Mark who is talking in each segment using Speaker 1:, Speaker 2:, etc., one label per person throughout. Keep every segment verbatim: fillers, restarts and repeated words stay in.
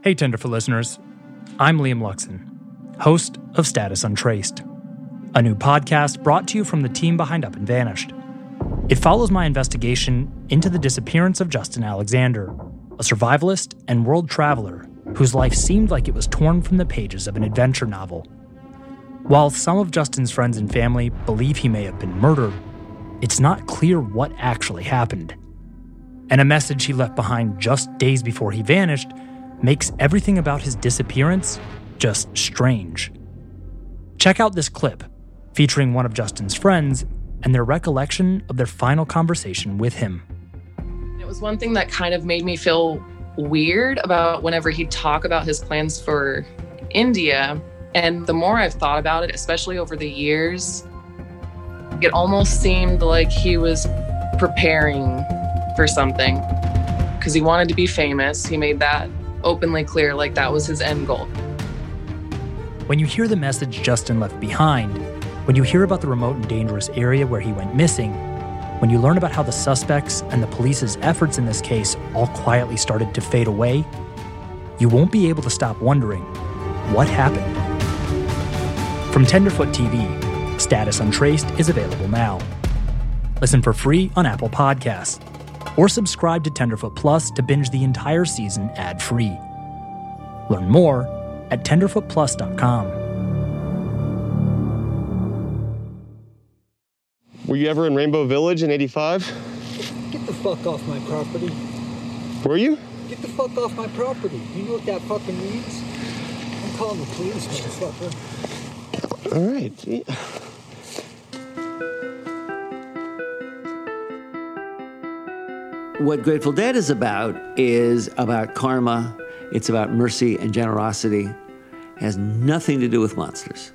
Speaker 1: Hey, Tenderfoot listeners. I'm Liam Luxon, host of Status Untraced, a new podcast brought to you from the team behind Up and Vanished. It follows my investigation into the disappearance of Justin Alexander, a survivalist and world traveler whose life seemed like it was torn from the pages of an adventure novel. While some of Justin's friends and family believe he may have been murdered, it's not clear what actually happened. And a message he left behind just days before he vanished makes everything about his disappearance just strange. Check out this clip featuring one of Justin's friends and their recollection of their final conversation with him.
Speaker 2: It was one thing that kind of made me feel weird about whenever he'd talk about his plans for India. And the more I've thought about it, especially over the years, it almost seemed like he was preparing for something because he wanted to be famous. He made that openly clear, like that was his end goal.
Speaker 1: When you hear the message Justin left behind, when you hear about the remote and dangerous area where he went missing, when you learn about how the suspects and the police's efforts in this case all quietly started to fade away, you won't be able to stop wondering, what happened? From Tenderfoot T V, Status Untraced is available now. Listen for free on Apple Podcasts, or subscribe to Tenderfoot Plus to binge the entire season ad-free. Learn more at tenderfoot plus dot com.
Speaker 3: Were you ever in Rainbow Village in eighty-five?
Speaker 4: Get the fuck off my property.
Speaker 3: Were you?
Speaker 4: Get the fuck off my property. You know what that fucking means? I'm calling the police, motherfucker.
Speaker 3: All right. Yeah.
Speaker 5: What Grateful Dead is about is about karma. It's about mercy and generosity. It has nothing to do with monsters.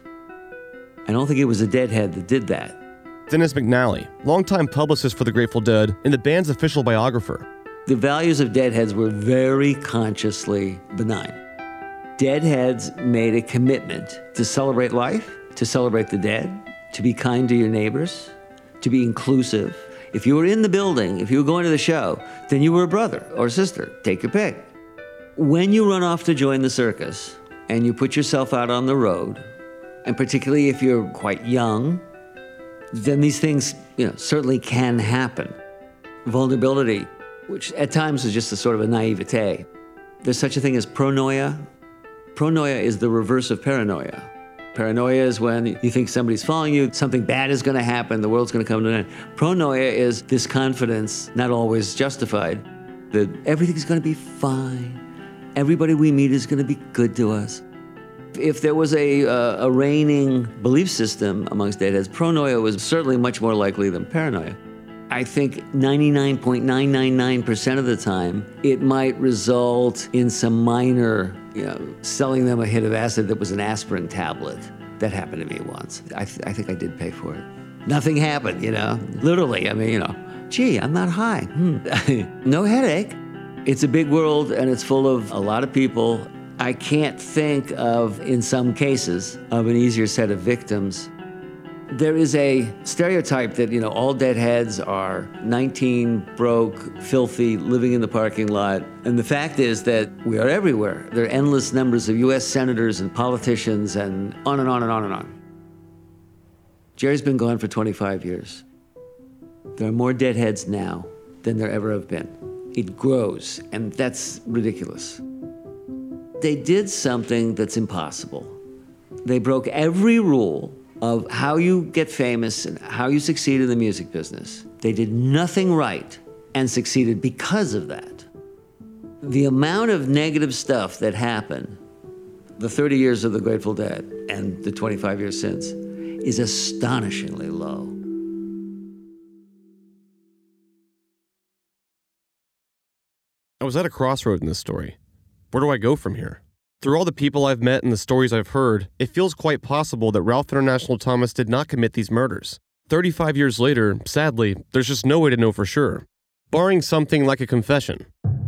Speaker 5: I don't think it was a Deadhead that did that.
Speaker 3: Dennis McNally, longtime publicist for the Grateful Dead and the band's official biographer.
Speaker 5: The values of Deadheads were very consciously benign. Deadheads made a commitment to celebrate life, to celebrate the dead, to be kind to your neighbors, to be inclusive. If you were in the building, if you were going to the show, then you were a brother or sister. Take your pick. When you run off to join the circus and you put yourself out on the road, and particularly if you're quite young, then these things, you know, certainly can happen. Vulnerability, which at times is just a sort of a naivete. There's such a thing as pronoia. Pronoia is the reverse of paranoia. Paranoia is when you think somebody's following you, something bad is going to happen, the world's going to come to an end. Pronoia is this confidence, not always justified, that everything's going to be fine. Everybody we meet is going to be good to us. If there was a, uh, a reigning belief system amongst Deadheads, pronoia was certainly much more likely than paranoia. I think ninety-nine point nine nine nine percent of the time, it might result in some minor, you know, selling them a hit of acid that was an aspirin tablet. That happened to me once. I, th- I think I did pay for it. Nothing happened, you know, literally. I mean, you know, gee, I'm not high. Hmm. No headache. It's a big world and it's full of a lot of people. I can't think of, in some cases, of an easier set of victims. There is a stereotype that, you know, all Deadheads are nineteen, broke, filthy, living in the parking lot. And the fact is that we are everywhere. There are endless numbers of U S senators and politicians and on and on and on and on. Jerry's been gone for twenty-five years. There are more Deadheads now than there ever have been. It grows, and that's ridiculous. They did something that's impossible. They broke every rule of how you get famous and how you succeed in the music business. They did nothing right and succeeded because of that. The amount of negative stuff that happened, the thirty years of the Grateful Dead and the twenty-five years since, is astonishingly low.
Speaker 3: I was at a crossroad in this story. Where do I go from here? Through all the people I've met and the stories I've heard, it feels quite possible that Ralph International Thomas did not commit these murders. thirty-five years later, sadly, there's just no way to know for sure, barring something like a confession.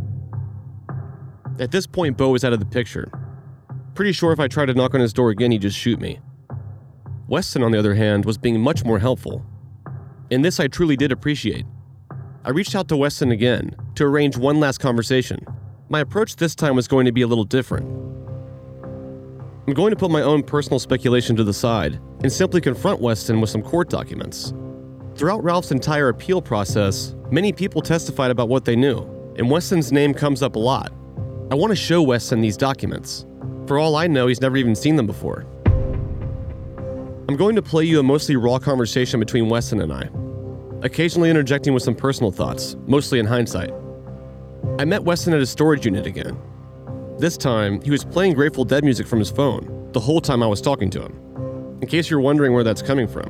Speaker 3: At this point, Beau is out of the picture. Pretty sure if I tried to knock on his door again, he'd just shoot me. Weston, on the other hand, was being much more helpful. And this I truly did appreciate. I reached out to Weston again to arrange one last conversation. My approach this time was going to be a little different. I'm going to put my own personal speculation to the side and simply confront Weston with some court documents. Throughout Ralph's entire appeal process, many people testified about what they knew, and Weston's name comes up a lot. I want to show Weston these documents. For all I know, he's never even seen them before. I'm going to play you a mostly raw conversation between Weston and I, occasionally interjecting with some personal thoughts, mostly in hindsight. I met Weston at his storage unit again. This time, he was playing Grateful Dead music from his phone the whole time I was talking to him, in case you're wondering where that's coming from.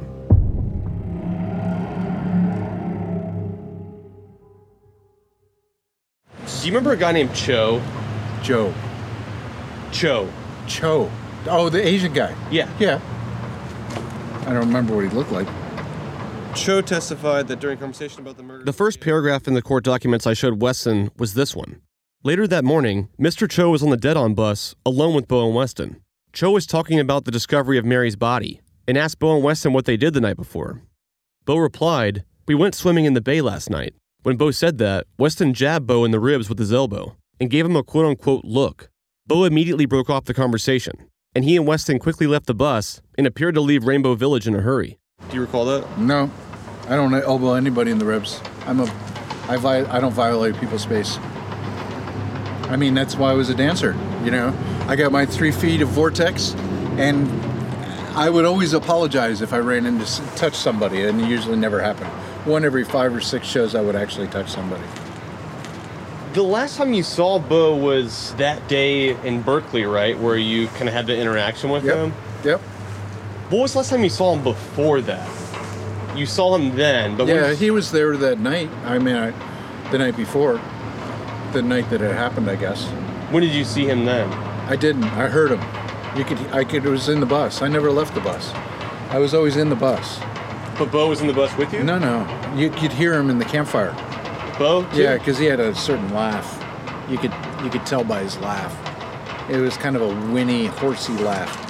Speaker 3: Do you remember a guy named Cho?
Speaker 6: Joe.
Speaker 3: Cho.
Speaker 6: Cho. Oh, the Asian guy.
Speaker 3: Yeah.
Speaker 6: Yeah. I don't remember what he looked like.
Speaker 3: Cho testified that during conversation about the murder... The first paragraph in the court documents I showed Weston was this one. Later that morning, Mister Cho was on the Dead On bus, alone with Bo and Weston. Cho was talking about the discovery of Mary's body, and asked Bo and Weston what they did the night before. Bo replied, "We went swimming in the bay last night." When Bo said that, Weston jabbed Bo in the ribs with his elbow, and gave him a quote-unquote look. Bo immediately broke off the conversation, and he and Weston quickly left the bus and appeared to leave Rainbow Village in a hurry. Do you recall that?
Speaker 6: No, I don't elbow anybody in the ribs. I'm a, I, vi- I don't violate people's space. I mean, that's why I was a dancer, you know? I got my three feet of vortex, and I would always apologize if I ran into, touch somebody, and it usually never happened. One every five or six shows I would actually touch somebody.
Speaker 3: The last time you saw Bo was that day in Berkeley, right? Where you kind of had the interaction with
Speaker 6: Yep.
Speaker 3: him?
Speaker 6: Yep.
Speaker 3: What was the last time you saw him before that? You saw him then, but
Speaker 6: Yeah,
Speaker 3: when...
Speaker 6: he was there that night. I mean, I, the night before. The night that it happened, I guess.
Speaker 3: When did you see him then?
Speaker 6: I didn't. I heard him. You could. I could. It was in the bus. I never left the bus. I was always in the bus.
Speaker 3: But Bo was in the bus with you?
Speaker 6: No, no. You could hear him in the campfire.
Speaker 3: Bo? Too?
Speaker 6: Yeah, because he had a certain laugh. You could. You could tell by his laugh. It was kind of a whinny, horsey laugh.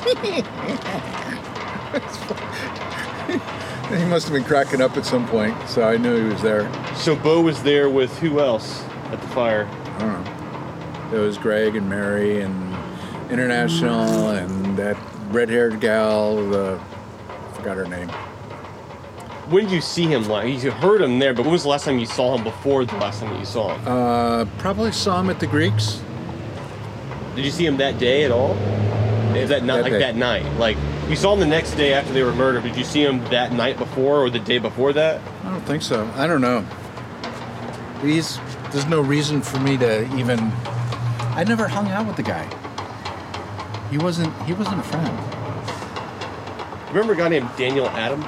Speaker 6: He must have been cracking up at some point, so I knew he was there.
Speaker 3: So Bo was there with who else at the fire?
Speaker 6: I don't know. There was Greg and Mary and International and that red-haired gal, the, I forgot her name.
Speaker 3: When did you see him? Like, you heard him there, but when was the last time you saw him before the last time that you saw him?
Speaker 6: Uh, probably saw him at the Greeks.
Speaker 3: Did you see him that day at all? Is that not
Speaker 6: That
Speaker 3: like
Speaker 6: day.
Speaker 3: that night? Like, you saw him the next day after they were murdered. Did you see him that night before or the day before that?
Speaker 6: I don't think so. I don't know. He's, there's no reason for me to even... I never hung out with the guy. He wasn't, he wasn't a friend.
Speaker 3: Remember a guy named Daniel Adams?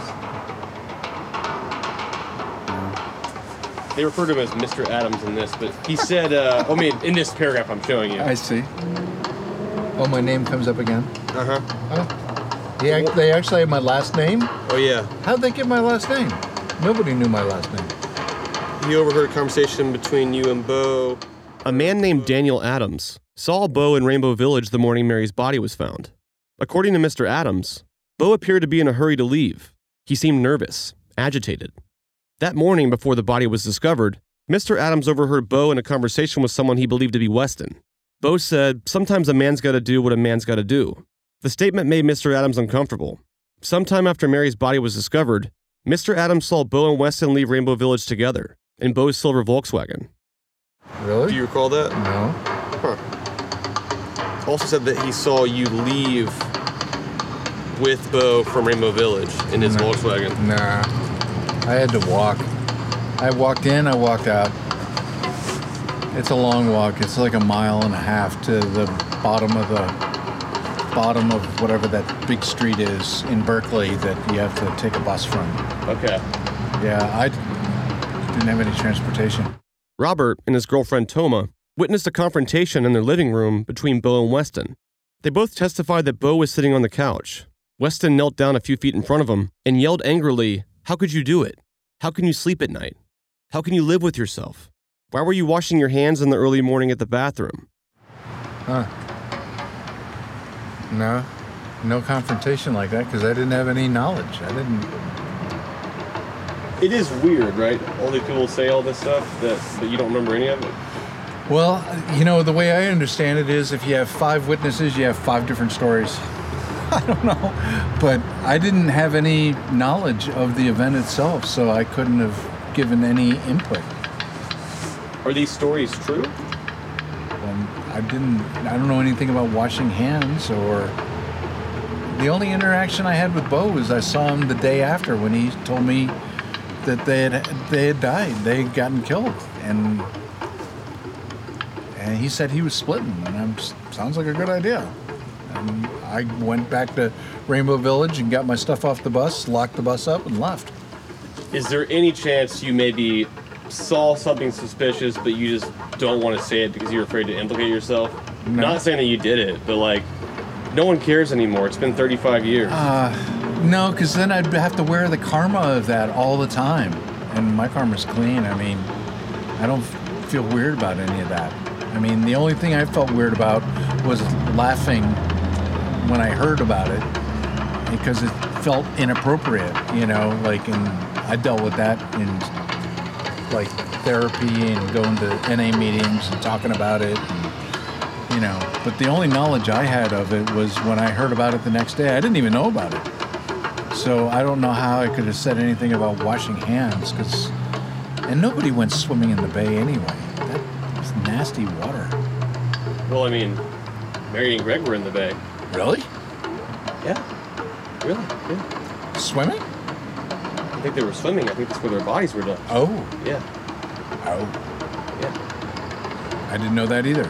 Speaker 3: They refer to him as Mister Adams in this, but he said, uh, I mean, in this paragraph I'm showing you.
Speaker 6: I see. Oh, my name comes up again?
Speaker 3: Uh-huh.
Speaker 6: Oh. Yeah, they actually have my last name?
Speaker 3: Oh, yeah.
Speaker 6: How'd they get my last name? Nobody knew my last name.
Speaker 3: He overheard a conversation between you and Bo. A man named Daniel Adams saw Bo in Rainbow Village the morning Mary's body was found. According to Mister Adams, Bo appeared to be in a hurry to leave. He seemed nervous, agitated. That morning before the body was discovered, Mister Adams overheard Bo in a conversation with someone he believed to be Weston. Bo said, "Sometimes a man's got to do what a man's got to do." The statement made Mister Adams uncomfortable. Sometime after Mary's body was discovered, Mister Adams saw Bo and Weston leave Rainbow Village together in Bo's silver Volkswagen.
Speaker 6: Really?
Speaker 3: Do you recall that?
Speaker 6: No.
Speaker 3: Huh. Also said that he saw you leave with Bo from Rainbow Village in his
Speaker 6: No.
Speaker 3: Volkswagen.
Speaker 6: Nah. I had to walk. I walked in, I walked out. It's a long walk. It's like a mile and a half to the bottom of the bottom of whatever that big street is in Berkeley that you have to take a bus from.
Speaker 3: Okay.
Speaker 6: Yeah, I didn't have any transportation.
Speaker 3: Robert and his girlfriend Toma witnessed a confrontation in their living room between Bo and Weston. They both testified that Bo was sitting on the couch. Weston knelt down a few feet in front of him and yelled angrily, "How could you do it? How can you sleep at night? How can you live with yourself? Why were you washing your hands in the early morning at the bathroom?"
Speaker 6: Huh. No. No confrontation like that because I didn't have any knowledge. I didn't...
Speaker 3: It is weird, right? All these people say all this stuff, that, but you don't remember any of it?
Speaker 6: Well, you know, the way I understand it is if you have five witnesses, you have five different stories. I don't know. But I didn't have any knowledge of the event itself, so I couldn't have given any input.
Speaker 3: Are these stories true?
Speaker 6: Um, I didn't, I don't know anything about washing hands or... The only interaction I had with Bo was I saw him the day after when he told me that they had, they had died. They had gotten killed. And... And he said he was splitting, and I'm sounds like a good idea. And I went back to Rainbow Village and got my stuff off the bus, locked the bus up, and left.
Speaker 3: Is there any chance you maybe saw something suspicious, but you just don't want to say it because you're afraid to implicate yourself?
Speaker 6: No.
Speaker 3: Not saying that you did it, but like, no one cares anymore. It's been thirty-five years.
Speaker 6: Uh, no, because then I'd have to wear the karma of that all the time. And my karma's clean. I mean, I don't f- feel weird about any of that. I mean, the only thing I felt weird about was laughing when I heard about it because it felt inappropriate, you know, like, and I dealt with that in, like, therapy and going to N A meetings and talking about it, and, you know, but the only knowledge I had of it was when I heard about it the next day. I didn't even know about it. So I don't know how I could have said anything about washing hands because, and nobody went swimming in the bay anyway. Nasty water.
Speaker 3: Well, I mean, Mary and Greg were in the bay.
Speaker 6: Really?
Speaker 3: Yeah. Really? Yeah.
Speaker 6: Swimming?
Speaker 3: I think they were swimming. I think that's where their bodies were done.
Speaker 6: Oh.
Speaker 3: Yeah.
Speaker 6: Oh.
Speaker 3: Yeah.
Speaker 6: I didn't know that either.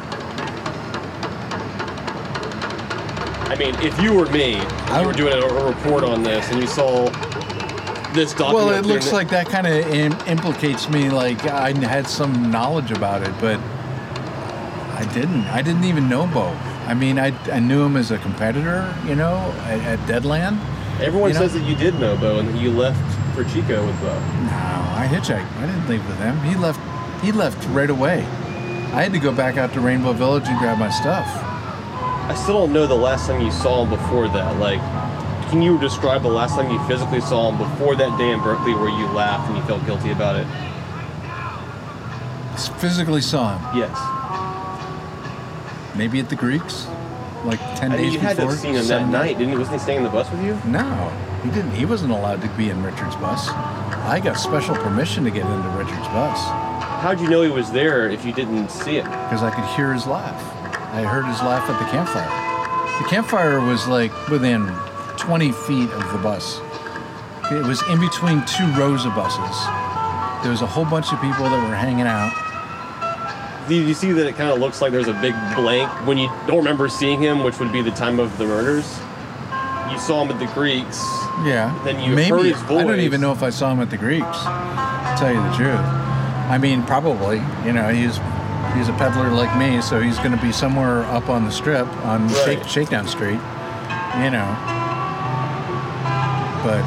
Speaker 3: I mean, if you were me,
Speaker 6: I
Speaker 3: you were doing a, a report on this, and you saw this document.
Speaker 6: Well, it looks like that kind of im- implicates me, like I had some knowledge about it, but I didn't. I didn't even know Bo. I mean, I, I knew him as a competitor, you know, at, at Deadland.
Speaker 3: Everyone
Speaker 6: you know?
Speaker 3: says that you did know Bo and that you left for Chico with Bo.
Speaker 6: No, I hitchhiked. I didn't leave with him. He left. He left right away. I had to go back out to Rainbow Village and grab my stuff.
Speaker 3: I still don't know the last time you saw him before that. Like, can you describe the last time you physically saw him before that day in Berkeley where you laughed and you felt guilty about it?
Speaker 6: Physically saw him.
Speaker 3: Yes.
Speaker 6: Maybe at the Greeks, like ten
Speaker 3: I mean,
Speaker 6: days
Speaker 3: you had
Speaker 6: before.
Speaker 3: to have seen him that
Speaker 6: seven
Speaker 3: night,
Speaker 6: days.
Speaker 3: didn't he? Wasn't he staying in the bus with you?
Speaker 6: No, he didn't. He wasn't allowed to be in Richard's bus. I got special permission to get into Richard's bus
Speaker 3: How'd you know he was there if you didn't see him?
Speaker 6: because I could hear his laugh. I heard his laugh at the campfire. The campfire was like within twenty feet of the bus. It was in between two rows of buses. There was a whole bunch of people that were hanging out.
Speaker 3: Do you see that it kind of looks like there's a big blank when you don't remember seeing him, which would be the time of the murders? You saw him at the Greeks.
Speaker 6: Yeah.
Speaker 3: Then you
Speaker 6: Maybe.
Speaker 3: heard his voice.
Speaker 6: I don't even know if I saw him at the Greeks, to tell you the truth. I mean, probably. You know, he's he's a peddler like me, so he's going to be somewhere up on the strip on
Speaker 3: Right.
Speaker 6: Shake, Shakedown Street. You know. But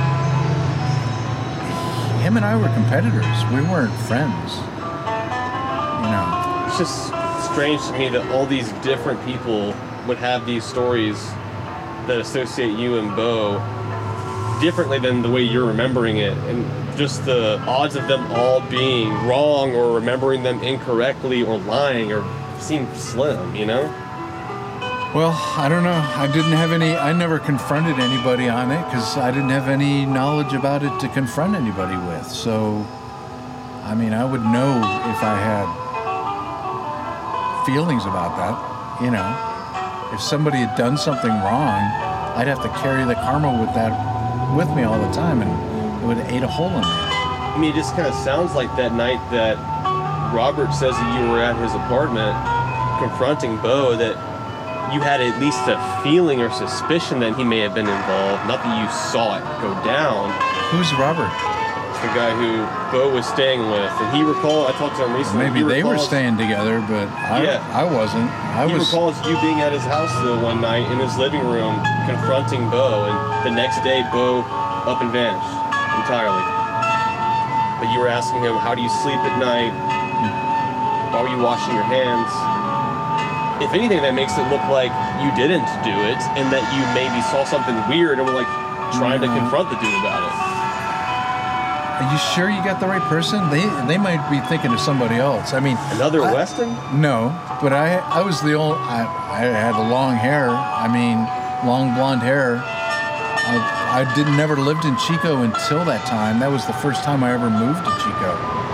Speaker 6: him and I were competitors. We weren't friends. You know.
Speaker 3: It's just strange to me that all these different people would have these stories that associate you and Bo differently than the way you're remembering it, and just the odds of them all being wrong or remembering them incorrectly or lying or seem slim, you know?
Speaker 6: Well, I don't know. I didn't have any, I never confronted anybody on it because I didn't have any knowledge about it to confront anybody with. So, I mean, I would know if I had feelings about that, you know. If somebody had done something wrong, I'd have to carry the karma with that with me all the time, and it would have ate a hole in me.
Speaker 3: I mean, it just kind of sounds like that night that Robert says that you were at his apartment confronting Bo, that you had at least a feeling or suspicion that he may have been involved, not that you saw it go down.
Speaker 6: Who's Robert?
Speaker 3: It's the guy who Bo was staying with, and he recalled, I talked to him recently.
Speaker 6: Maybe
Speaker 3: he
Speaker 6: they were
Speaker 3: recalls-
Speaker 6: staying together, but I,
Speaker 3: Yeah.
Speaker 6: I wasn't. I
Speaker 3: He
Speaker 6: was.
Speaker 3: recalls you being at his house the one night in his living room confronting Bo, and the next day Bo up and vanished entirely. But you were asking him, how do you sleep at night? Why were you washing your hands? If anything, that makes it look like you didn't do it, and that you maybe saw something weird and were like trying to
Speaker 6: No.
Speaker 3: confront the dude about it.
Speaker 6: Are you sure you got the right person? They they might be thinking of somebody else. I mean,
Speaker 3: Another
Speaker 6: I-
Speaker 3: Weston?
Speaker 6: No, but I I was the only. I, I had long hair. I mean, long blonde hair. I, I did never lived in Chico until that time. That was the first time I ever moved to Chico.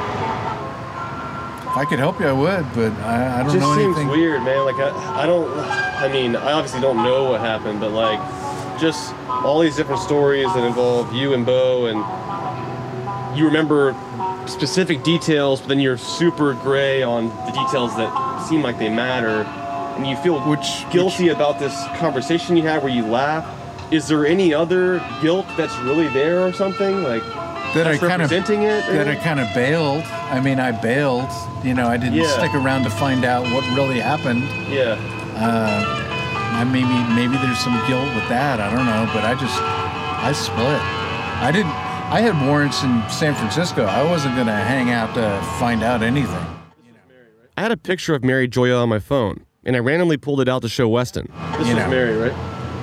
Speaker 6: If I could help you, I would, but I, I don't
Speaker 3: Just
Speaker 6: know
Speaker 3: seems
Speaker 6: anything.
Speaker 3: weird, man. Like I, I don't. I mean, I obviously don't know what happened, but like, just all these different stories that involve you and Bo, and you remember specific details, but then you're super gray on the details that seem like they matter, and you feel
Speaker 6: Which-
Speaker 3: guilty about this conversation you had where you laugh. Is there any other guilt that's really there or something like
Speaker 6: That I
Speaker 3: that's
Speaker 6: kind of
Speaker 3: representing it?
Speaker 6: that I kind of bailed. I mean, I bailed. You know, I didn't
Speaker 3: Yeah.
Speaker 6: stick around to find out what really happened.
Speaker 3: Yeah.
Speaker 6: Uh, I maybe maybe there's some guilt with that. I don't know, but I just I split. I didn't. I had warrants in San Francisco. I wasn't gonna hang out to find out anything.
Speaker 3: I had a picture of Mary Joya on my phone, and I randomly pulled it out to show Weston. This
Speaker 6: You
Speaker 3: was
Speaker 6: know.
Speaker 3: Mary, right?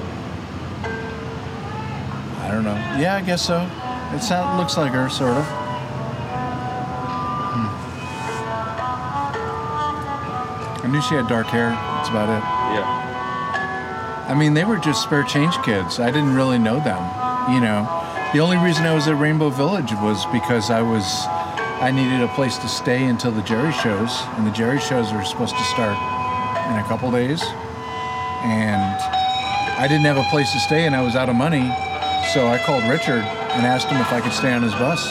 Speaker 6: I don't know. Yeah, I guess so. It sound, looks like her, sort of. Hmm. I knew she had dark hair. That's about it.
Speaker 3: Yeah.
Speaker 6: I mean, they were just spare change kids. I didn't really know them, you know. The only reason I was at Rainbow Village was because I was, I needed a place to stay until the Jerry shows, and the Jerry shows were supposed to start in a couple days, and I didn't have a place to stay, and I was out of money, so I called Richard and asked him if I could stay on his bus.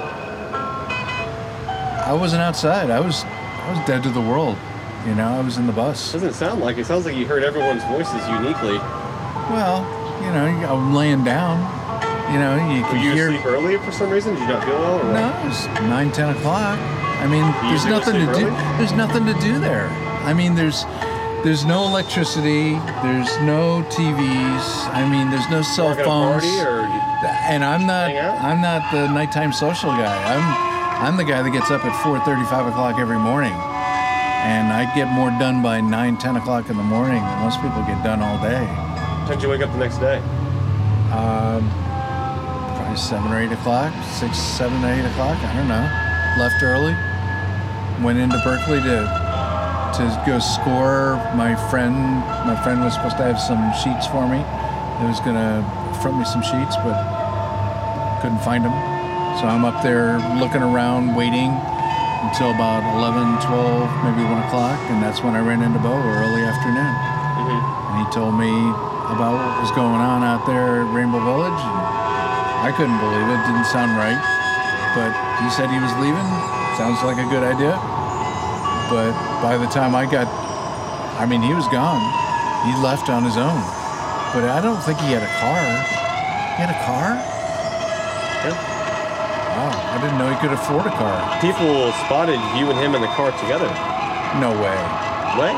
Speaker 6: I wasn't outside. I was, I was dead to the world. You know, I was in the bus.
Speaker 3: Doesn't sound like it. Sounds like you heard everyone's voices uniquely.
Speaker 6: Well, you know, I'm laying down. You know, you
Speaker 3: Were
Speaker 6: can
Speaker 3: you
Speaker 6: hear.
Speaker 3: asleep early for some reason? Did you not feel well? Or
Speaker 6: No,
Speaker 3: what?
Speaker 6: it was nine, ten o'clock. I mean, there's
Speaker 3: usually go
Speaker 6: nothing to
Speaker 3: sleep
Speaker 6: do.
Speaker 3: early?
Speaker 6: There's nothing to do there. I mean, there's there's no electricity. There's no T Vs. I mean, there's no cell
Speaker 3: Work at a
Speaker 6: phones.
Speaker 3: party or
Speaker 6: And I'm not.
Speaker 3: Hang out?
Speaker 6: I'm not the nighttime social guy. I'm I'm the guy that gets up at four thirty, five o'clock every morning, and I get more done by nine, ten o'clock in the morning than most people get done all day.
Speaker 3: when did you wake up the next day?
Speaker 6: Um, probably seven or eight o'clock, six, seven, eight o'clock. I don't know. Left early. Went into Berkeley to to go score. My friend, my friend was supposed to have some sheets for me. He was gonna front me some sheets, but couldn't find them. So I'm up there looking around, waiting until about eleven, twelve, maybe one o'clock, and that's when I ran into Bo early afternoon.
Speaker 3: Mm-hmm.
Speaker 6: And he told me about what was going on out there at Rainbow Village, and I couldn't believe it. Didn't sound right. But he said he was leaving. Sounds like a good idea. But by the time I got, I mean, he was gone. He left on his own. But I don't think he had a car. He had a car?
Speaker 3: Yeah.
Speaker 6: Wow, I didn't know he could afford a car.
Speaker 3: People spotted you and him in the car together.
Speaker 6: No way.
Speaker 3: What?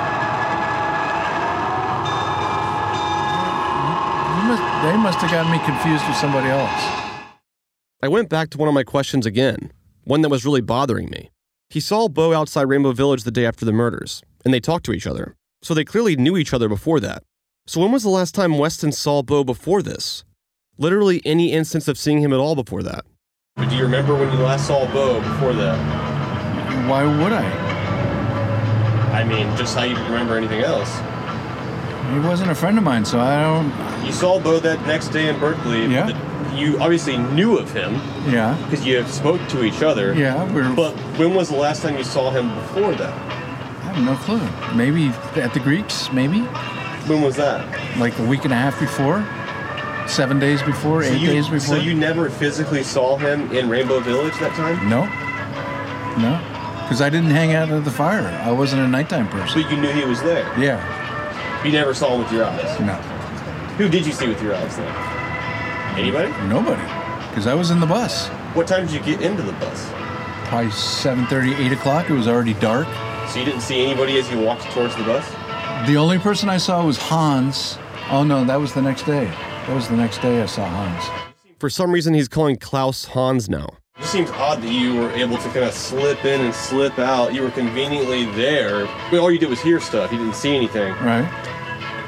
Speaker 6: You must, they must have gotten me confused with somebody else.
Speaker 3: I went back to one of my questions again, one that was really bothering me. He saw Bo outside Rainbow Village the day after the murders, and they talked to each other. So they clearly knew each other before that. So when was the last time Weston saw Bo before this? Literally any instance of seeing him at all before that. But do you remember when you last saw Bo before that?
Speaker 6: Why would I?
Speaker 3: I mean, just how you remember anything else.
Speaker 6: He wasn't a friend of mine, so I don't.
Speaker 3: You saw Bo that next day in Berkeley.
Speaker 6: Yeah.
Speaker 3: but You obviously knew of him
Speaker 6: Yeah.
Speaker 3: because you spoke to each other.
Speaker 6: Yeah, we're.
Speaker 3: But when was the last time you saw him before that?
Speaker 6: I have no clue. Maybe at the Greeks, maybe?
Speaker 3: When was that?
Speaker 6: Like a week and a half before? Seven days before?
Speaker 3: So
Speaker 6: Eight
Speaker 3: you,
Speaker 6: days before?
Speaker 3: So you never physically saw him in Rainbow Village that time?
Speaker 6: No. No. Because I didn't hang out at the fire. I wasn't a nighttime person.
Speaker 3: But you knew he was there.
Speaker 6: Yeah.
Speaker 3: You never saw him with your eyes.
Speaker 6: No.
Speaker 3: Who did you see with your eyes then? Anybody?
Speaker 6: Nobody. Because I was in the bus.
Speaker 3: What time did you get into the bus?
Speaker 6: Probably seven thirty, eight o'clock. It was already dark.
Speaker 3: So you didn't see anybody as you walked towards the bus?
Speaker 6: The only person I saw was Hans. Oh, no, that was the next day. That was the next day I saw Hans.
Speaker 3: For some reason, he's calling Klaus Hans now. It just seems odd that you were able to kind of slip in and slip out. You were conveniently there, but all you did was hear stuff. You didn't see anything.
Speaker 6: Right?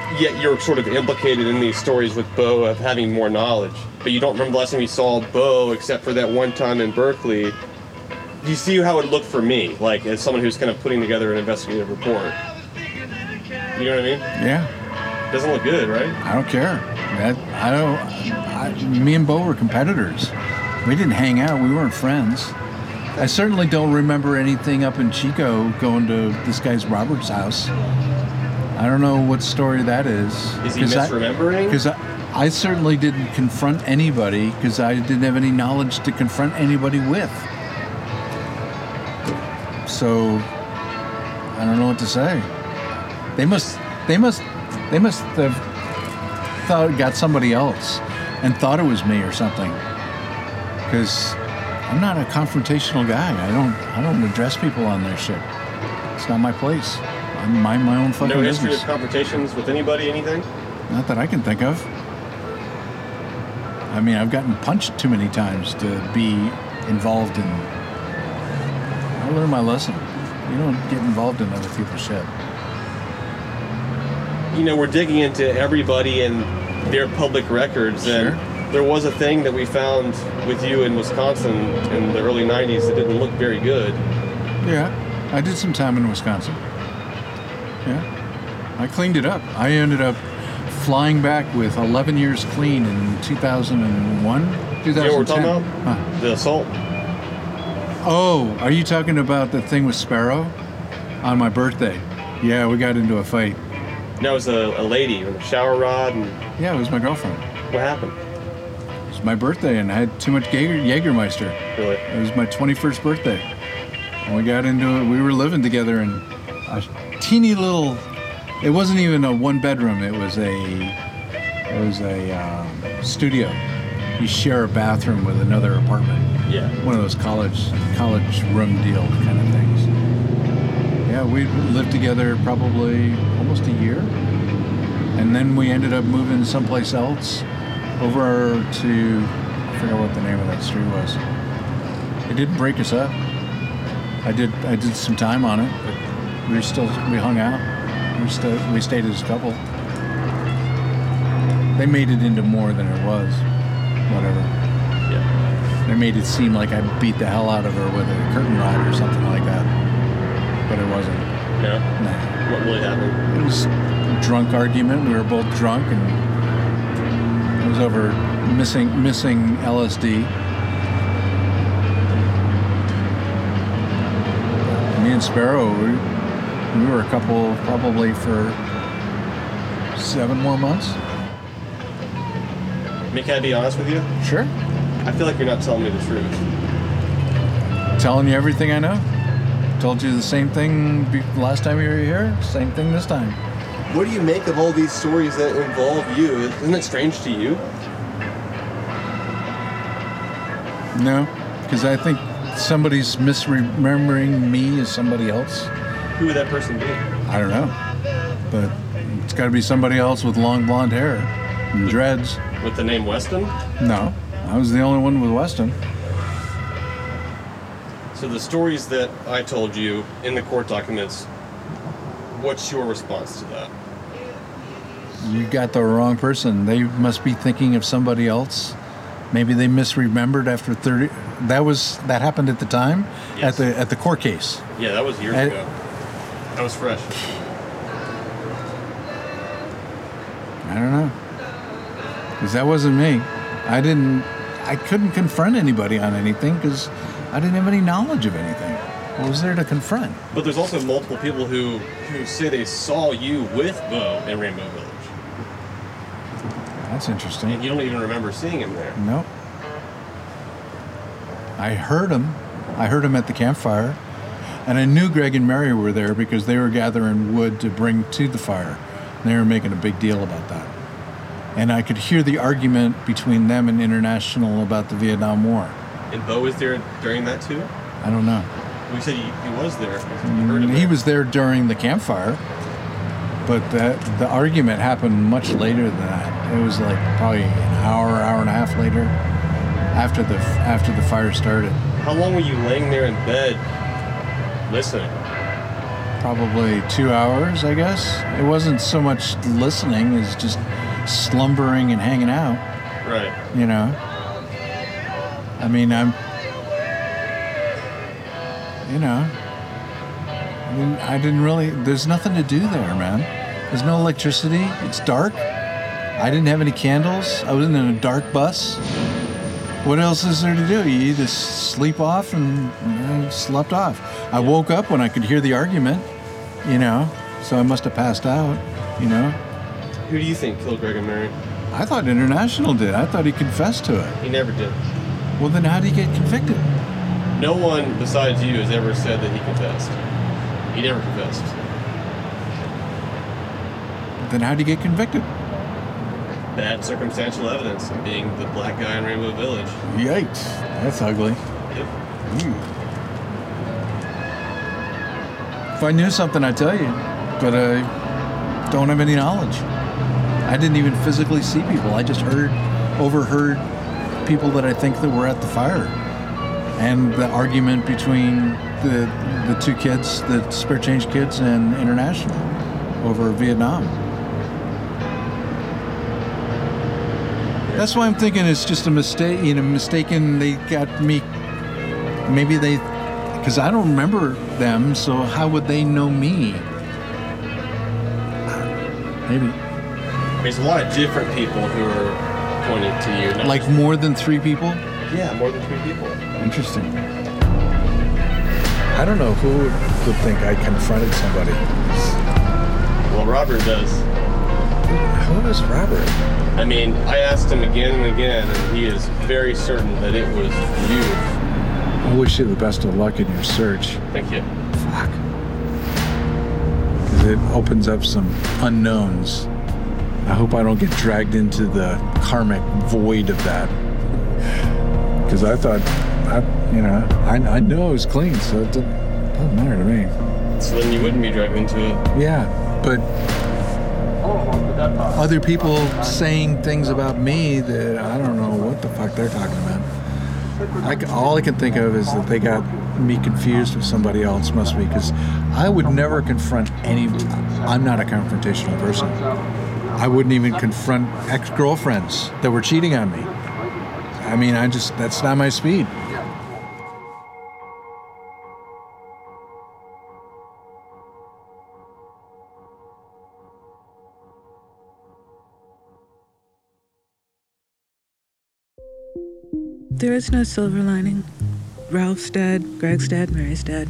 Speaker 3: yet you're sort of implicated in these stories with Bo of having more knowledge. But you don't remember the last time you saw Bo except for that one time in Berkeley. Do you see how it looked for me, like as someone who's kind of putting together an investigative report? You know what I mean?
Speaker 6: Yeah.
Speaker 3: Doesn't look good, right?
Speaker 6: I don't care. That I don't. I, me and Bo were competitors. We didn't hang out. We weren't friends. I certainly don't remember anything up in Chico going to this guy's Robert's house. I don't know what story that is.
Speaker 3: Is he misremembering?
Speaker 6: Because I, I, I certainly didn't confront anybody because I didn't have any knowledge to confront anybody with. So I don't know what to say. They must. They must. They must have thought got somebody else and thought it was me or something. Because I'm not a confrontational guy. I don't. I don't address people on their shit. It's not my place. I mind my own fucking
Speaker 3: No history
Speaker 6: business.
Speaker 3: of confrontations with anybody, anything?
Speaker 6: Not that I can think of. I mean, I've gotten punched too many times to be involved in. I learned my lesson. You don't get involved in other people's shit.
Speaker 3: You know, we're digging into everybody and their public records, and
Speaker 6: Sure.
Speaker 3: there was a thing that we found with you in Wisconsin in the early nineties that didn't look very good.
Speaker 6: Yeah, I did some time in Wisconsin. Yeah, I cleaned it up. I ended up flying back with eleven years clean in two thousand one, two thousand ten.
Speaker 3: You know what we're talking about?
Speaker 6: Huh.
Speaker 3: The assault?
Speaker 6: Oh, are you talking about the thing with Sparrow on my birthday? Yeah, we got into a fight.
Speaker 3: No, it was a, a lady with a shower rod, and
Speaker 6: Yeah, it was my girlfriend.
Speaker 3: what happened?
Speaker 6: It was my birthday, and I had too much Jaeger, Jägermeister.
Speaker 3: Really?
Speaker 6: It was my twenty-first birthday. And we got into it. We were living together in a teeny little. It wasn't even a one bedroom. It was a. It was a um, studio. You share a bathroom with another apartment.
Speaker 3: Yeah.
Speaker 6: One of those college college room deal kind of things. Yeah, we lived together probably almost a year, and then we ended up moving someplace else, over to I forgot what the name of that street was. It didn't break us up. I did I did some time on it, but we were still we hung out. We still we stayed as a couple. They made it into more than it was. Whatever.
Speaker 3: Yeah.
Speaker 6: They made it seem like I beat the hell out of her with a curtain rod or something like that. But it wasn't.
Speaker 3: No?
Speaker 6: Nah.
Speaker 3: What really happened?
Speaker 6: It was a drunk argument. We were both drunk, and it was over missing missing L S D. Me and Sparrow, we, we were a couple probably for seven more months.
Speaker 3: I mean, can I be honest with you?
Speaker 6: Sure.
Speaker 3: I feel like you're not telling me the truth.
Speaker 6: Telling you everything I know. Told you the same thing be- last time you were here. Same thing this time.
Speaker 3: What do you make of all these stories that involve you? Isn't it strange to you?
Speaker 6: No, because I think somebody's misremembering me as somebody else.
Speaker 3: Who would that person be?
Speaker 6: I don't know. But it's got to be somebody else with long blonde hair and dreads.
Speaker 3: With the name Weston?
Speaker 6: No, I was the only one with Weston.
Speaker 3: So the stories that I told you in the court documents, what's your response to that?
Speaker 6: You got the wrong person. They must be thinking of somebody else. Maybe they misremembered after thirty. That was that happened at the time,
Speaker 3: Yes.
Speaker 6: at the at the court case.
Speaker 3: Yeah, that was years
Speaker 6: I-
Speaker 3: ago. That was fresh.
Speaker 6: I don't know, because that wasn't me. I didn't. I couldn't confront anybody on anything because I didn't have any knowledge of anything. What was there to confront?
Speaker 3: But there's also multiple people who, who say they saw you with Bo in Rainbow Village.
Speaker 6: That's
Speaker 3: And
Speaker 6: interesting.
Speaker 3: you don't even remember seeing him there.
Speaker 6: Nope. I heard him. I heard him at the campfire. And I knew Greg and Mary were there because they were gathering wood to bring to the fire. And they were making a big deal about that. And I could hear the argument between them and International about the Vietnam War.
Speaker 3: And Bo was there during that too?
Speaker 6: I don't know.
Speaker 3: We said he, he was there. You heard him
Speaker 6: He
Speaker 3: there.
Speaker 6: was there during the campfire, but that the argument happened much later than that. It was like probably an hour, hour and a half later, after the after the fire started.
Speaker 3: How long were you laying there in bed listening?
Speaker 6: probably two hours, I guess. It wasn't so much listening as just slumbering and hanging out.
Speaker 3: Right.
Speaker 6: You know? I mean, I'm, you know, I mean, I didn't really, there's nothing to do there, man. There's no electricity. It's dark. I didn't have any candles. I was in a dark bus. What else is there to do? You either sleep off and I slept off. I woke up when I could hear the argument, you know, so I must have passed out, you know.
Speaker 3: Who do you think killed Greg and Mary?
Speaker 6: I thought International did. I thought he confessed to it.
Speaker 3: He never did.
Speaker 6: Well, then how did he get convicted?
Speaker 3: No one besides you has ever said that he confessed. He never confessed.
Speaker 6: Then how did he get convicted?
Speaker 3: Bad circumstantial evidence of being the black guy in Rainbow Village.
Speaker 6: Yikes. That's ugly.
Speaker 3: Yep.
Speaker 6: Ooh. If I knew something, I'd tell you. But I don't have any knowledge. I didn't even physically see people. I just heard, overheard people that I think that were at the fire. And the argument between the the two kids, the Spare Change kids and International over Vietnam. That's why I'm thinking it's just a mistake, you know, mistaken. They got me, maybe they, because I don't remember them, so how would they know me? Maybe.
Speaker 3: There's a lot of different people who are pointing to you.
Speaker 6: Like more than three people?
Speaker 3: Yeah, more than three people.
Speaker 6: Interesting. I don't know who would think I confronted somebody.
Speaker 3: Well, Robert does.
Speaker 6: Who is Robert?
Speaker 3: I mean, I asked him again and again, and he is very certain that it was you.
Speaker 6: I wish you the best of luck in your search.
Speaker 3: Thank you.
Speaker 6: Fuck. Because it opens up some unknowns. I hope I don't get dragged into the karmic void of that. Because I thought, I, you know, I, I know it was clean, so it doesn't, doesn't matter to me.
Speaker 3: So then you wouldn't be dragged into it.
Speaker 6: Yeah, but other people saying things about me that I don't know what the fuck they're talking about. I, all I can think of is that they got me confused with somebody else, must be, because I would never confront any, I'm not a confrontational person. I wouldn't even confront ex-girlfriends that were cheating on me. I mean, I just, that's not my speed.
Speaker 7: There is no silver lining. Ralph's dead, Greg's dead, Mary's dead.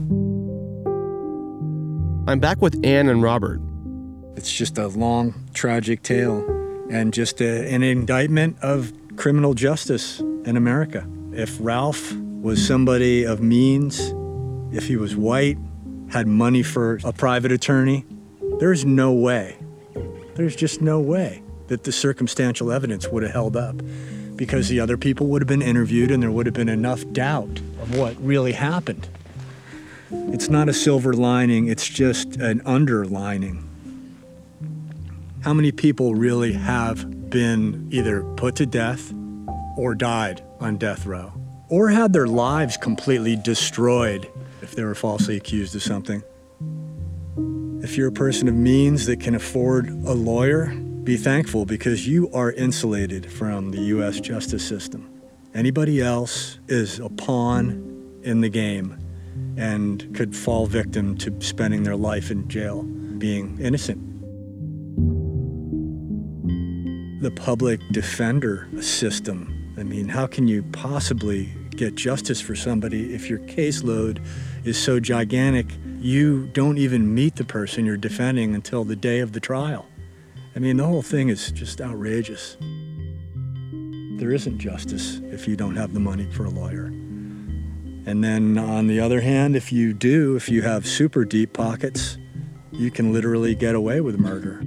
Speaker 3: I'm back with Ann and Robert.
Speaker 8: It's just a long, tragic tale and just a, an indictment of criminal justice in America. If Ralph was somebody of means, if he was white, had money for a private attorney, there's no way, there's just no way that the circumstantial evidence would have held up, because the other people would have been interviewed and there would have been enough doubt of what really happened. It's not a silver lining, it's just an underlining. How many people really have been either put to death or died on death row, or had their lives completely destroyed if they were falsely accused of something? If you're a person of means that can afford a lawyer, be thankful, because you are insulated from the U S justice system. Anybody else is a pawn in the game and could fall victim to spending their life in jail being innocent. The public defender system, I mean, how can you possibly get justice for somebody if your caseload is so gigantic you don't even meet the person you're defending until the day of the trial? I mean, the whole thing is just outrageous. There isn't justice if you don't have the money for a lawyer. And then on the other hand, if you do, if you have super deep pockets, you can literally get away with murder.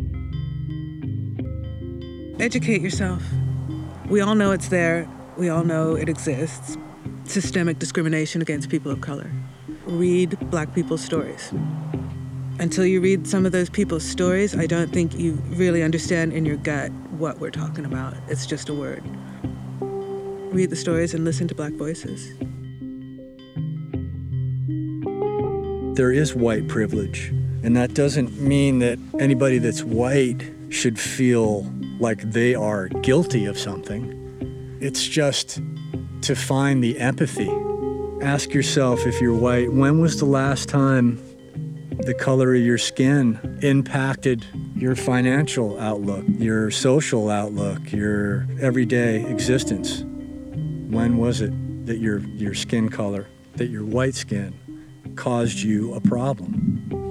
Speaker 7: Educate yourself. We all know it's there. We all know it exists. Systemic discrimination against people of color. Read Black people's stories. Until you read some of those people's stories, I don't think you really understand in your gut what we're talking about. It's just a word. Read the stories and listen to Black voices.
Speaker 8: there is white privilege. And that doesn't mean that anybody that's white should feel like they are guilty of something. It's just to find the empathy. Ask yourself, if you're white, when was the last time the color of your skin impacted your financial outlook, your social outlook, your everyday existence? When was it that your, your skin color, that your white skin caused you a problem?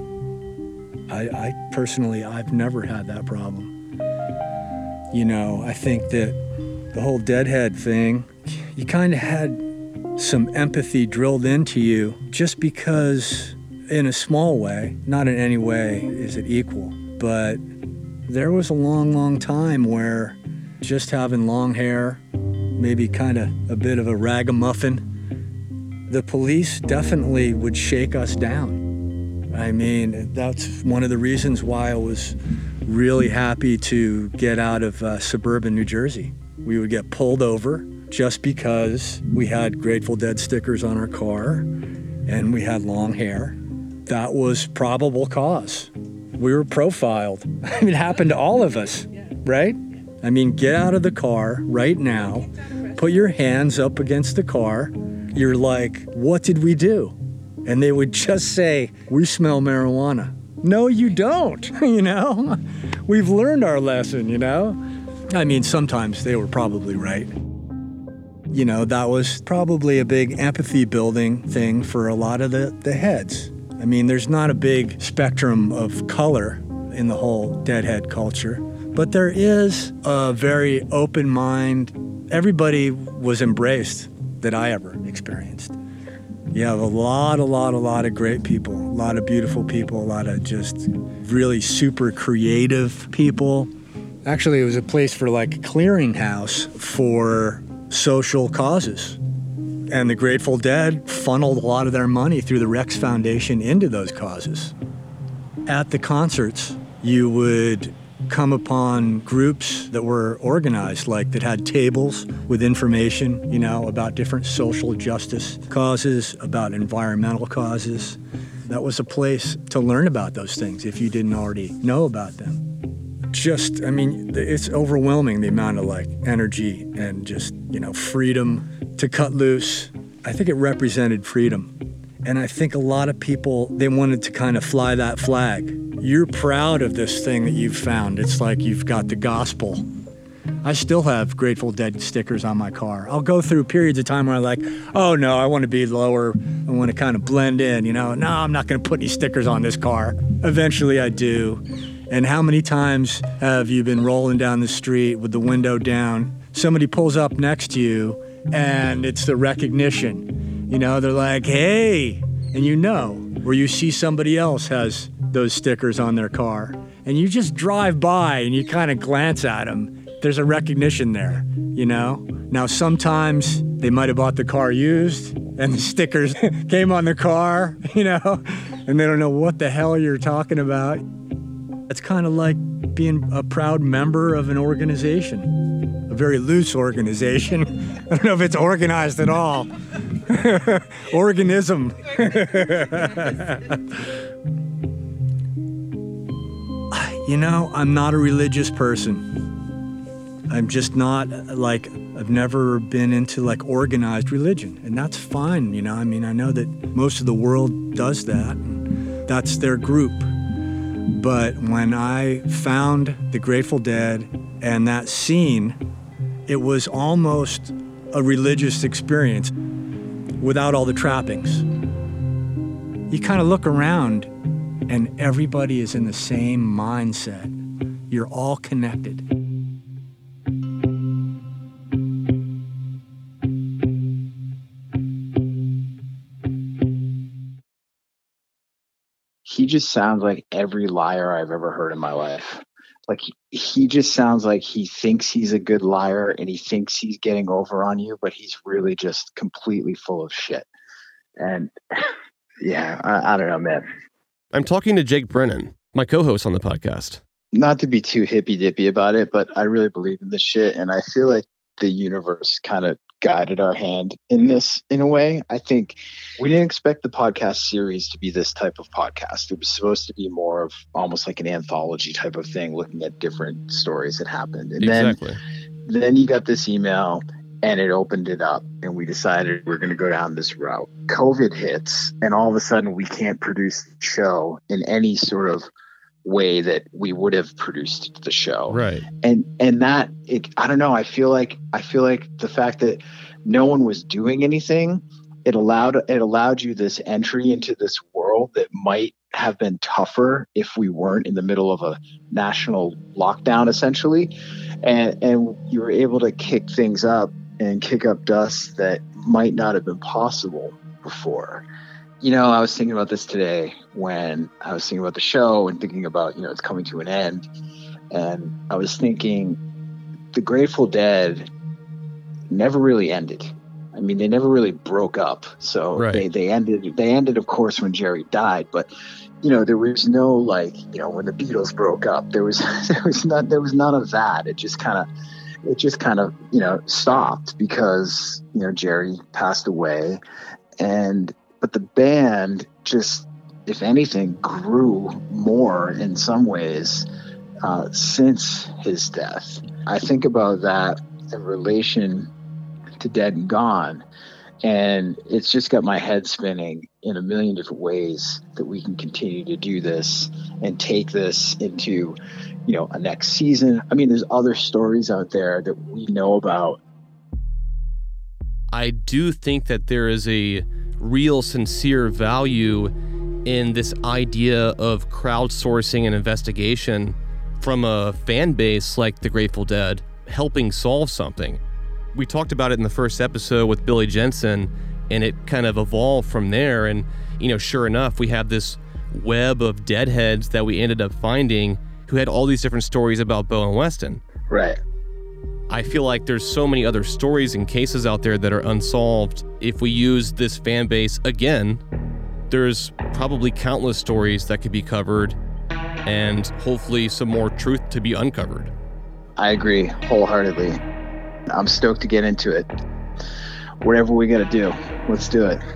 Speaker 8: I, I personally, I've never had that problem. You know, I think that the whole deadhead thing, you kind of had some empathy drilled into you just because, in a small way, not in any way is it equal, but there was a long, long time where just having long hair, maybe kind of a bit of a ragamuffin, the police definitely would shake us down. I mean, that's one of the reasons why I was really happy to get out of uh, suburban New Jersey. We would get pulled over just because we had Grateful Dead stickers on our car and we had long hair. That was probable cause. We were profiled. I mean, it happened to all of us, right? I mean, get out of the car right now, put your hands up against the car. You're like, what did we do? And they would just say, we smell marijuana. No, you don't, you know? We've learned our lesson, you know? I mean, sometimes they were probably right. You know, that was probably a big empathy building thing for a lot of the, the heads. I mean, there's not a big spectrum of color in the whole deadhead culture, but there is a very open mind. Everybody was embraced that I ever experienced. You have a lot, a lot, a lot of great people, a lot of beautiful people, a lot of just really super creative people. Actually, it was a place for like a clearinghouse for social causes. And the Grateful Dead funneled a lot of their money through the Rex Foundation into those causes. At the concerts, you would come upon groups that were organized, like that had tables with information, you know, about different social justice causes, about environmental causes. That was a place to learn about those things if you didn't already know about them. Just, I mean, it's overwhelming the amount of like energy and just, you know, freedom to cut loose. I think it represented freedom. And I think a lot of people, they wanted to kind of fly that flag. You're proud of this thing that you've found. It's like you've got the gospel. I still have Grateful Dead stickers on my car. I'll go through periods of time where I'm like, oh no, I want to be lower. I want to kind of blend in, you know. No, I'm not going to put any stickers on this car. Eventually I do. And how many times have you been rolling down the street with the window down? Somebody pulls up next to you and it's the recognition. You know, they're like, hey, and you know, or you see somebody else has those stickers on their car, and you just drive by and you kind of glance at them. There's a recognition there, you know? Now, sometimes they might have bought the car used, and the stickers came on the car, you know, and they don't know what the hell you're talking about. It's kind of like being a proud member of an organization, a very loose organization. I don't know if it's organized at all. Organism. You know, I'm not a religious person. I'm just not, like, I've never been into, like, organized religion. And that's fine, you know. I mean, I know that most of the world does that. And that's their group. But when I found the Grateful Dead and that scene, it was almost a religious experience without all the trappings. You kind of look around and everybody is in the same mindset. You're all connected.
Speaker 9: He just sounds like every liar I've ever heard in my life. Like, he just sounds like he thinks he's a good liar and he thinks he's getting over on you, but he's really just completely full of shit. And yeah, I, I don't know, man.
Speaker 3: I'm talking to Jake Brennan, my co-host on the podcast.
Speaker 9: Not to be too hippy dippy about it, but I really believe in this shit. And I feel like the universe kind of guided our hand in this in a way. I think we didn't expect the podcast series to be this type of podcast. It was supposed to be more of almost like an anthology type of thing, looking at different stories that happened. And
Speaker 3: exactly.
Speaker 9: then, then you got this email and it opened it up, and we decided we're going to go down this route. COVID hits, and all of a sudden we can't produce the show in any sort of way that we would have produced the show.
Speaker 3: Right.
Speaker 9: And and that it, I don't know, I feel like I feel like the fact that no one was doing anything, it allowed it allowed you this entry into this world that might have been tougher if we weren't in the middle of a national lockdown, essentially. And and you were able to kick things up and kick up dust that might not have been possible before. You know, I was thinking about this today when I was thinking about the show and thinking about, you know, it's coming to an end. And I was thinking the Grateful Dead never really ended. I mean, they never really broke up. So
Speaker 3: right.
Speaker 9: they, they ended, they ended, of course, when Jerry died. But, you know, there was no, like, you know, when the Beatles broke up, there was, there was not, there was none of that. It just kind of, it just kind of, you know, stopped because, you know, Jerry passed away. And, but the band just, if anything, grew more in some ways uh, since his death. I think about that in relation to Dead and Gone, and it's just got my head spinning in a million different ways that we can continue to do this and take this into, you know, a next season. I mean, there's other stories out there that we know about.
Speaker 3: I do think that there is a real sincere value in this idea of crowdsourcing and investigation from a fan base like the Grateful Dead, helping solve something. We talked about it in the first episode with Billy Jensen, and it kind of evolved from there. And, you know, sure enough, we have this web of deadheads that we ended up finding who had all these different stories about Bo and Weston.
Speaker 9: Right.
Speaker 3: I feel like there's so many other stories and cases out there that are unsolved. If we use this fan base again, there's probably countless stories that could be covered and hopefully some more truth to be uncovered.
Speaker 9: I agree wholeheartedly. I'm stoked to get into it. Whatever we got to do, let's do it.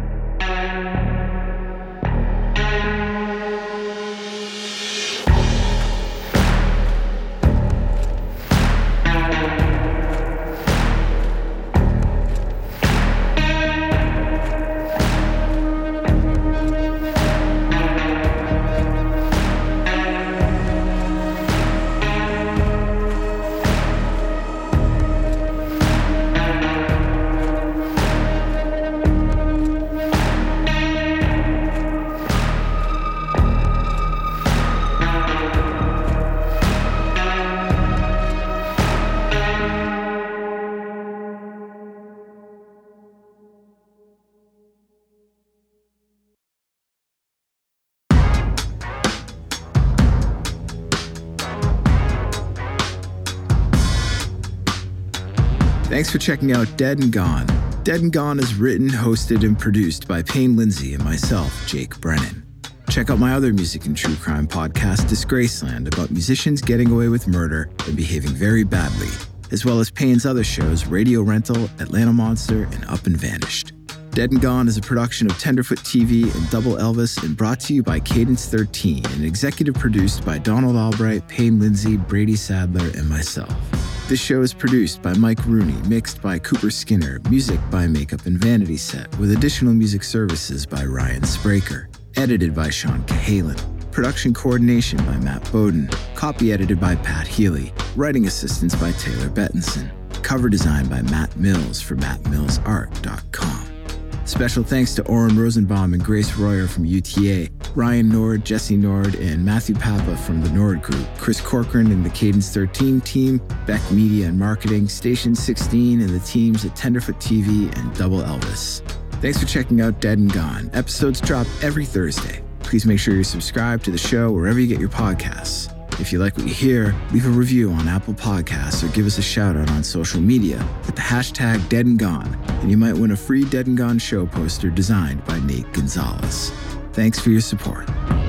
Speaker 10: Thanks for checking out Dead and Gone. Dead and Gone is written, hosted, and produced by Payne Lindsay and myself, Jake Brennan. Check out my other music and true crime podcast, Disgraceland, about musicians getting away with murder and behaving very badly, as well as Payne's other shows, Radio Rental, Atlanta Monster, and Up and Vanished. Dead and Gone is a production of Tenderfoot T V and Double Elvis and brought to you by Cadence thirteen and executive produced by Donald Albright, Payne Lindsay, Brady Sadler, and myself. This show is produced by Mike Rooney, mixed by Cooper Skinner, music by Makeup and Vanity Set, with additional music services by Ryan Spraker, edited by Sean Cahalan, production coordination by Matt Bowden, copy edited by Pat Healy, writing assistance by Taylor Bettinson, cover design by Matt Mills for matt mills art dot com. Special thanks to Oren Rosenbaum and Grace Royer from U T A, Ryan Nord, Jesse Nord, and Matthew Papa from the Nord Group, Chris Corcoran and the Cadence thirteen team, Beck Media and Marketing, Station sixteen, and the teams at Tenderfoot T V and Double Elvis. Thanks for checking out Dead and Gone. Episodes drop every Thursday. Please make sure you're subscribed to the show wherever you get your podcasts. If you like what you hear, leave a review on Apple Podcasts or give us a shout out on social media with the hashtag Dead and Gone, and you might win a free Dead and Gone show poster designed by Nate Gonzalez. Thanks for your support.